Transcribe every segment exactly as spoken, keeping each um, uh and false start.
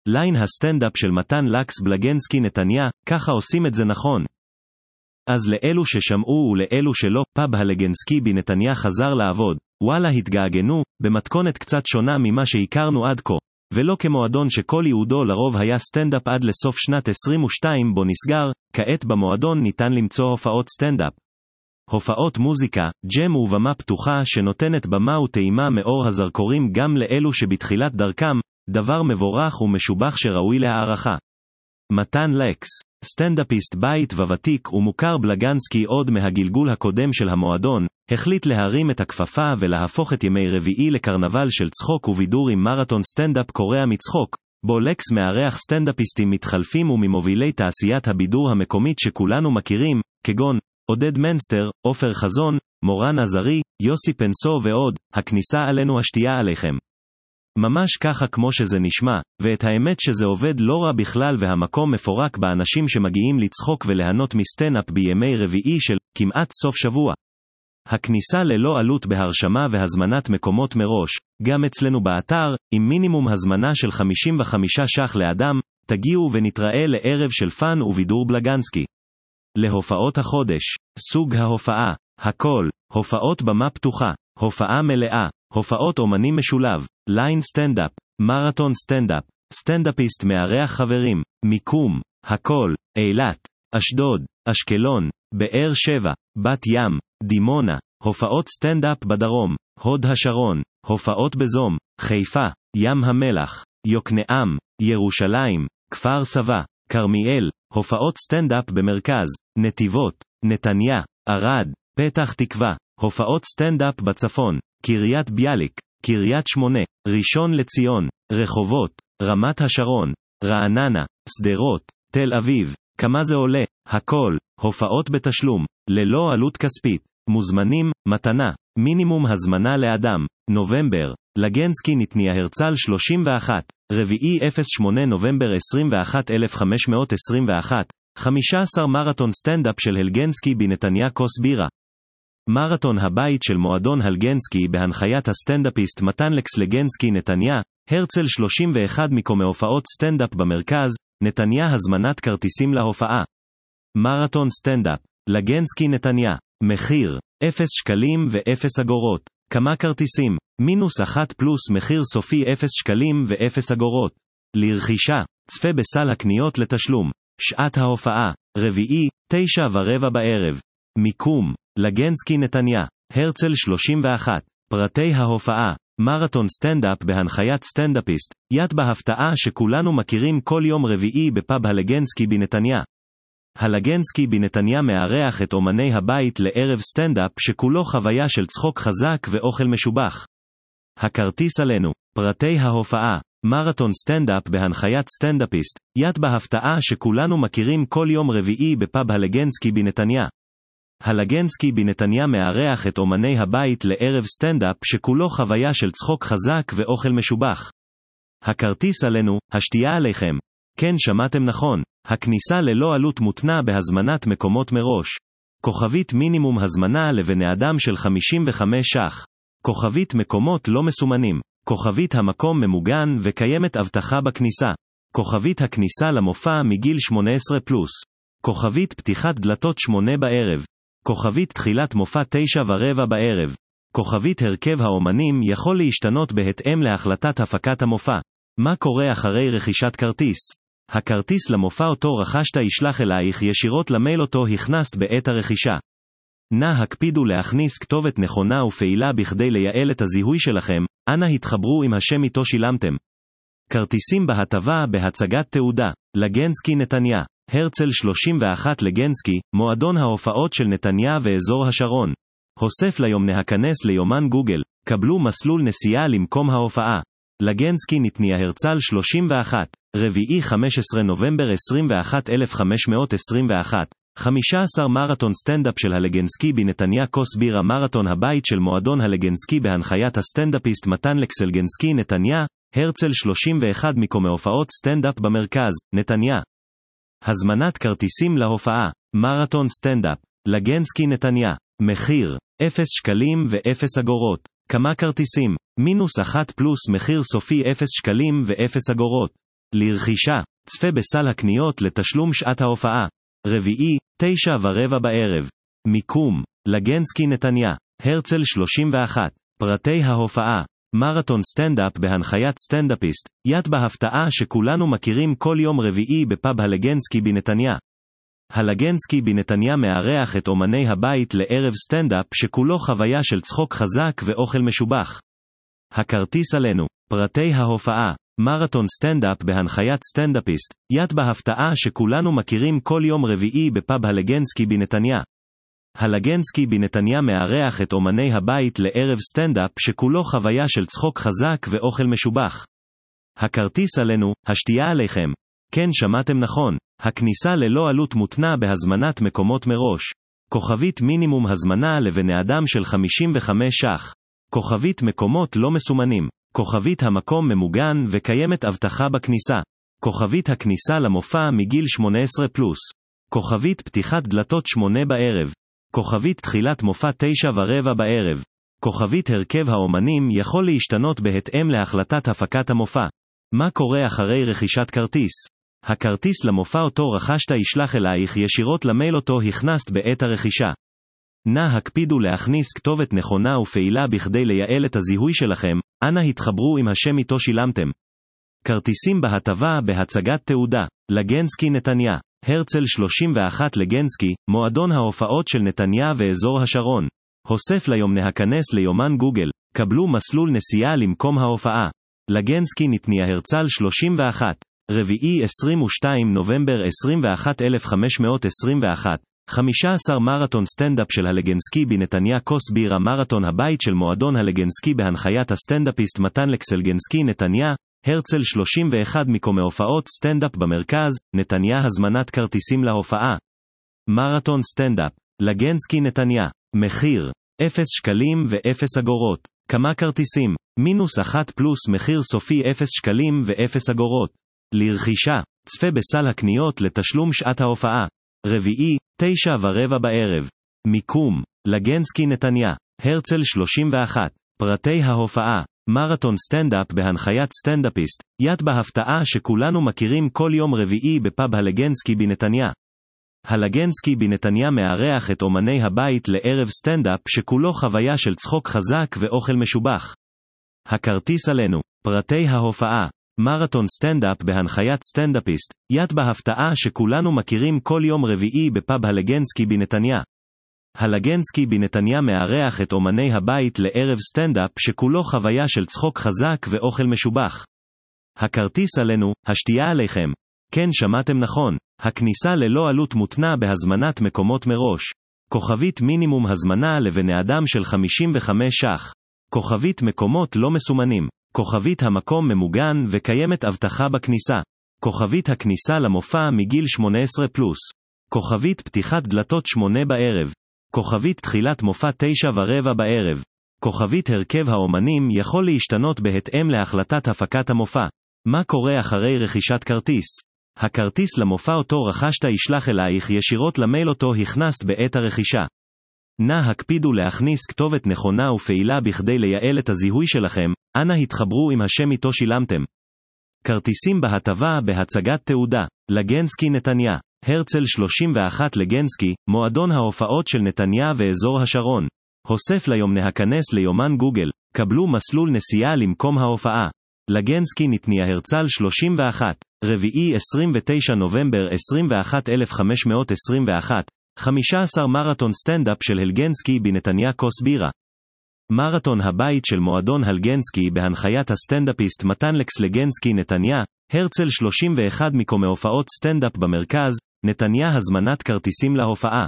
ליין הסטנדאפ של מתן לקס בלגנסקי נתניה, ככה עושים את זה נכון. אז לאלו ששמעו ולאלו שלא, פאב הלגנסקי בנתניה חזר לעבוד, וואלה התגעגנו, במתכונת קצת שונה ממה שהכרנו עד כה, ולא כמועדון שכל ייעודו לרוב היה סטנדאפ עד לסוף שנת עשרים ושתיים בו נסגר, כעת במועדון ניתן למצוא הופעות סטנדאפ. הופעות מוזיקה, ג'ם ובמה פתוחה שנותנת במה וטעימה מאור הזרקורים גם לאלו שבתחילת דרכם, דבר מבורך ומשובח שראוי להערכה. מתן לקס, סטנדאפיסט בית וותיק ומוכר בלגנסקי עוד מהגלגול הקודם של המועדון, החליט להרים את הכפפה ולהפוך את ימי רביעי לקרנבל של צחוק ובידור עם מרתון סטנדאפ קורע מצחוק, בו לקס מארח סטנדאפיסטים מתחלפים וממובילי תעשיית הבידור המקומית שכולנו מכירים, כגון עודד מנסטר, עופר חזון, מורן עזרי, יוסי פנסו ועוד. הכניסה עלינו השתייה עליכם. ממש ככה כמו שזה נשמע, ואת האמת שזה עובד לא רע בכלל והמקום מפורק באנשים שמגיעים לצחוק ולהנות מסטנאפ בימי רביעי של כמעט סוף שבוע. הכניסה ללא עלות בהרשמה והזמנת מקומות מראש, גם אצלנו באתר, עם מינימום הזמנה של חמישים וחמישה ש"ח לאדם, תגיעו ונתראה לערב של פן ובידור בלגנסקי. להופעות החודש, סוג ההופעה, הכל, הופעות במה פתוחה, הופעה מלאה, הופעות אומנים משולב, ליין סטנדאפ, מרתון סטנדאפ, סטנדאפיסט מארח חברים, מיקום, הכל, אילת, אשדוד, אשקלון, באר שבע, בת ים, דימונה, הופעות סטנדאפ בדרום, הוד השרון, הופעות בזום, חיפה, ים המלח, יוקנעם, ירושלים, כפר סבא, כרמיאל, הופעות סטנדאפ במרכז, נתיבות, נתניה, ערד, פתח תקווה, הופעות סטנדאפ בצפון, קריית ביאליק, קריית שמונה, ראשון לציון, רחובות, רמת השרון, רעננה, שדרות, תל אביב. כמה זה עולה? הכל, הופעות בתשלום, ללא עלות כספית, מוזמנים, מתנה, מינימום הזמנה לאדם, נובמבר, לגנסקי נתניה הרצל שלושים ואחת, רביעי שמונה נובמבר עשרים ואחת אלף חמש מאות עשרים ואחת, חמישה עשר מרתון סטנדאפ של הלגנסקי בנתניה כוס בירה. מרתון הבית של מועדון הלגנסקי בהנחיית הסטנדאפיסט מתן לקס לגנסקי נתניה, הרצל שלושים ואחת מקום הופעות סטנדאפ במרכז, נתניה הזמנת כרטיסים להופעה. מרתון סטנדאפ, לגנסקי נתניה, מחיר, אפס שקלים ואפס אגורות. כמה כרטיסים, מינוס אחת פלוס מחיר סופי אפס שקלים ואפס אגורות. לרכישה, צפה בסל הקניות לתשלום. שעת ההופעה, רביעי, תשע ורבע בערב. מיקום, לגנסקי נתניה, הרצל שלושים ואחת. פרטי ההופעה, מרתון סטנדאפ בהנחיית סטנדאפיסט, יד בהפתעה שכולנו מכירים כל יום רביעי בפאב הלגנסקי בנתניה. הלגנסקי בנתניה מארח את אומני הבית לערב סטנדאפ שכולו חוויה של צחוק חזק ואוכל משובח. הכרטיס עלינו, פרטי ההופעה, מרתון סטנדאפ בהנחיית סטנדאפיסט, יד בהפתעה שכולנו מכירים כל יום רביעי בפאב הלגנסקי בנתניה. הלגנסקי בנתניה מארח את אומני הבית לערב סטנדאפ שכולו חוויה של צחוק חזק ואוכל משובח. הכרטיס עלינו, השתייה עליכם. כן, שמעתם נכון, הכניסה ללא עלות מותנה בהזמנת מקומות מראש. כוכבית מינימום הזמנה לבני אדם של חמישים וחמישה ש"ח. כוכבית מקומות לא מסומנים. כוכבית המקום ממוגן וקיימת הבטחה בכניסה. כוכבית הכניסה למופע מגיל שמונה עשרה פלוס. כוכבית פתיחת דלתות שמונה בערב. כוכבית תחילת מופע תשע ורבע בערב. כוכבית הרכב האומנים יכול להשתנות בהתאם להחלטת הפקת המופע. מה קורה אחרי רכישת כרטיס? הכרטיס למופע אותו רכשת ישלח אלייך ישירות למייל אותו הכנסת בעת הרכישה. נא הקפידו להכניס כתובת נכונה ופעילה בכדי לייעל את הזיהוי שלכם, אנא התחברו עם השם איתו שילמתם. כרטיסים בהטבה בהצגת תעודה, לגנסקי נתניה, הרצל שלושים ואחת לגנסקי, מועדון ההופעות של נתניה ואזור השרון. הוסף ליום להכנס ליומן גוגל, קבלו מסלול נסיעה למקום ההופעה. לגנסקי נתניה הרצל שלושים ואחת, רביעי חמישה עשר נובמבר עשרים ואחת אלף חמש מאות עשרים ואחת, חמישה עשר מרתון סטנדאפ של הלגנסקי בנתניה כוס בירה מרתון הבית של מועדון הלגנסקי בהנחיית הסטנדאפיסט מתן לקס לגנסקי נתניה, הרצל שלושים ואחת מקום הופעות סטנדאפ במרכז, נתניה. הזמנת כרטיסים להופעה, מרתון סטנדאפ, לגנסקי נתניה, מחיר, אפס שקלים ואפס אגורות. כמה כרטיסים, מינוס אחת פלוס מחיר סופי אפס שקלים ואפס אגורות. לרכישה, צפה בסל הקניות לתשלום שעת ההופעה. רביעי, תשע ורבע בערב. מיקום, לגנסקי נתניה, הרצל שלושים ואחת. פרטי ההופעה, מרתון סטנדאפ בהנחיית סטנדאפיסט, יד בהפתעה שכולנו מכירים כל יום רביעי בפאב הלגנסקי בנתניה. הלגנסקי בנתניה מארח את אומני הבית לערב סטנדאפ שכולו חוויה של צחוק חזק ואוכל משובח. הכרטיס עלינו, פרטי ההופעה, מרתון סטנדאפ בהנחיית סטנדאפיסט, יד בהפתעה שכולנו מכירים כל יום רביעי בפאב הלגנסקי בנתניה. הלגנסקי בנתניה מארח את אומני הבית לערב סטנדאפ שכולו חוויה של צחוק חזק ואוכל משובח. הכרטיס עלינו, השתייה עליכם. כן, שמעתם נכון, הכניסה ללא עלות מותנה בהזמנת מקומות מראש. כוכבית מינימום הזמנה לבני אדם של חמישים וחמישה ש"ח. כוכבית מקומות לא מסומנים. כוכבית המקום ממוגן וקיימת הבטחה בכניסה. כוכבית הכניסה למופע מגיל שמונה עשרה פלוס. כוכבית פתיחת דלתות שמונה בערב. כוכבית תחילת מופע תשע ורבע בערב. כוכבית הרכב האומנים יכול להשתנות בהתאם להחלטת הפקת המופע. מה קורה אחרי רכישת כרטיס? הכרטיס למופע אותו רכשת ישלח אלייך ישירות למייל אותו הכנסת בעת הרכישה. נא הקפידו להכניס כתובת נכונה ופעילה בכדי לייעל את הזיהוי שלכם, אנא התחברו עם השם איתו שילמתם. כרטיסים בהטבה בהצגת תעודה, לגנסקי נתניה, הרצל שלושים ואחת לגנסקי, מועדון ההופעות של נתניה ואזור השרון. הוסף ליום להכנס ליומן גוגל, קבלו מסלול נסיעה למקום ההופעה. לגנסקי נתניה הרצל שלושים ואחת, רביעי עשרים ושניים נובמבר עשרים ואחת אלף חמש מאות עשרים ואחת. חמישה עשר מרתון סטנדאפ של הלגנסקי בנתניה כוס בירה מרתון הבית של מועדון הלגנסקי בהנחיית הסטנדאפיסט מתן לקסלגנסקי נתניה, הרצל שלושים ואחת מקומי הופעות סטנדאפ במרכז, נתניה הזמנת כרטיסים להופעה. מרתון סטנדאפ, לגנסקי נתניה, מחיר, אפס שקלים ואפס אגורות. כמה כרטיסים, מינוס אחת פלוס מחיר סופי אפס שקלים ואפס אגורות. לרכישה, צפה בסל הקניות לתשלום שעת ההופעה. רביעי, תשע ורבע בערב. מיקום, לגנסקי נתניה, הרצל שלושים ואחת. פרטי ההופעה, מרתון סטנדאפ בהנחיית סטנדאפיסט, יד בהפתעה שכולנו מכירים כל יום רביעי בפאב הלגנסקי בנתניה. הלגנסקי בנתניה מארח את אומני הבית לערב סטנדאפ שכולו חוויה של צחוק חזק ואוכל משובח. הכרטיס עלינו, פרטי ההופעה, מרתון סטנדאפ בהנחיית סטנדאפיסט, יד בהפתעה שכולנו מכירים כל יום רביעי בפאב הלגנסקי בנתניה. הלגנסקי בנתניה מארח את אומני הבית לערב סטנדאפ שכולו חוויה של צחוק חזק ואוכל משובח. הכרטיס עלינו, השתייה עליכם. כן, שמעתם נכון, הכניסה ללא עלות מותנה בהזמנת מקומות מראש. כוכבית מינימום הזמנה לבני אדם של חמישים וחמישה ש"ח. כוכבית מקומות לא מסומנים. כוכבית המקום ממוגן וקיימת הבטחה בכניסה. כוכבית הכניסה למופע מגיל שמונה עשרה פלוס. כוכבית פתיחת דלתות שמונה בערב. כוכבית תחילת מופע תשע ורבע בערב. כוכבית הרכב האומנים יכול להשתנות בהתאם להחלטת הפקת המופע. מה קורה אחרי רכישת כרטיס? הכרטיס למופע אותו רכשת ישלח אלייך ישירות למייל אותו הכנסת בעת הרכישה. נא הקפידו להכניס כתובת נכונה ופעילה בכדי לייעל את הזיהוי שלכם, אנא התחברו עם השם איתו שילמתם. כרטיסים בהטבה בהצגת תעודה, לגנסקי נתניה, הרצל שלושים ואחת לגנסקי, מועדון ההופעות של נתניה ואזור השרון. הוסף ליום להכנס ליומן גוגל, קבלו מסלול נסיעה למקום ההופעה. לגנסקי נתניה הרצל שלושים ואחת, רביעי עשרים ותשעה נובמבר עשרים ואחת אלף חמש מאות עשרים ואחת. חמישה עשר מרתון סטנדאפ של הלגנסקי בנתניה כוס בירה. מרתון הבית של מועדון הלגנסקי בהנחיית הסטנדאפיסט מתן לקסלגנסקי נתניה, הרצל שלושים ואחת מקומי הופעות סטנדאפ במרכז, נתניה הזמנת כרטיסים להופעה.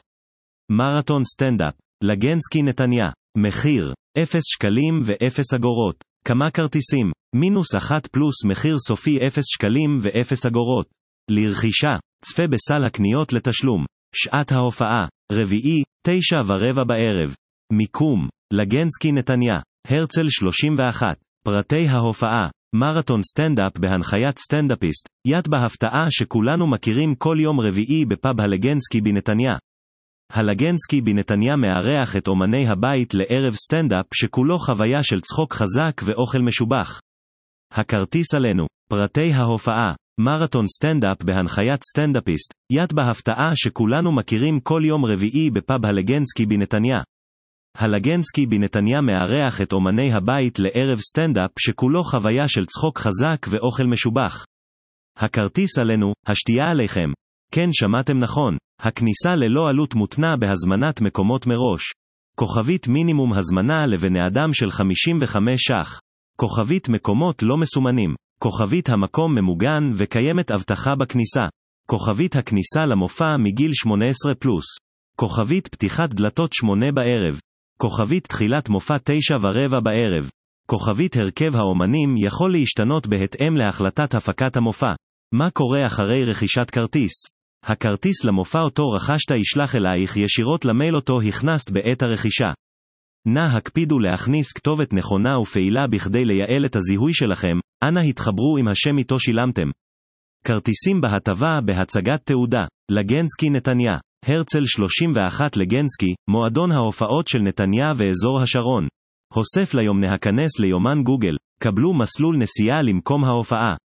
מרתון סטנדאפ, לגנסקי נתניה, מחיר, אפס שקלים ואפס אגורות. כמה כרטיסים, מינוס אחת פלוס מחיר סופי אפס שקלים ואפס אגורות. לרכישה, צפה בסל הקניות לתשלום. שעת ההופעה, רביעי, תשע ורבע בערב. מיקום, לגנסקי נתניה, הרצל שלושים ואחת. פרטי ההופעה, מרתון סטנדאפ בהנחיית סטנדאפיסט, יד בהפתעה שכולנו מכירים כל יום רביעי בפאב הלגנסקי בנתניה. הלגנסקי בנתניה מארח את אומני הבית לערב סטנדאפ שכולו חוויה של צחוק חזק ואוכל משובח. הכרטיס עלינו, פרטי ההופעה, מרתון סטנדאפ בהנחיית סטנדאפיסט, ית בהפתעה שכולנו מכירים כל יום רביעי בפאב הלגנסקי בנתניה. הלגנסקי בנתניה מארח את אומני הבית לערב סטנדאפ שכולו חוויה של צחוק חזק ואוכל משובח. הכרטיס עלינו, השתייה עליכם. כן, שמעתם נכון, הכניסה ללא עלות מותנה בהזמנת מקומות מראש. כוכבית מינימום הזמנה לבני אדם של חמישים וחמישה ש"ח. כוכבית מקומות לא מסומנים. כוכבית המקום ממוגן וקיימת הבטחה בכניסה. כוכבית הכניסה למופע מגיל שמונה עשרה פלוס. כוכבית פתיחת דלתות שמונה בערב. כוכבית תחילת מופע תשע ורבע בערב. כוכבית הרכב האומנים יכול להשתנות בהתאם להחלטת הפקת המופע. מה קורה אחרי רכישת כרטיס? הכרטיס למופע אותו רכשת ישלח אלייך ישירות למייל אותו הכנסת בעת הרכישה. נא הקפידו להכניס כתובת נכונה ופעילה בכדי לייעל את הזיהוי שלכם, אנא התחברו עם השם איתו שילמתם. כרטיסים בהטבה בהצגת תעודה, לגנסקי נתניה, הרצל שלושים ואחת לגנסקי, מועדון ההופעות של נתניה ואזור השרון. הוסף ליום להכנס ליומן גוגל, קבלו מסלול נסיעה למקום ההופעה.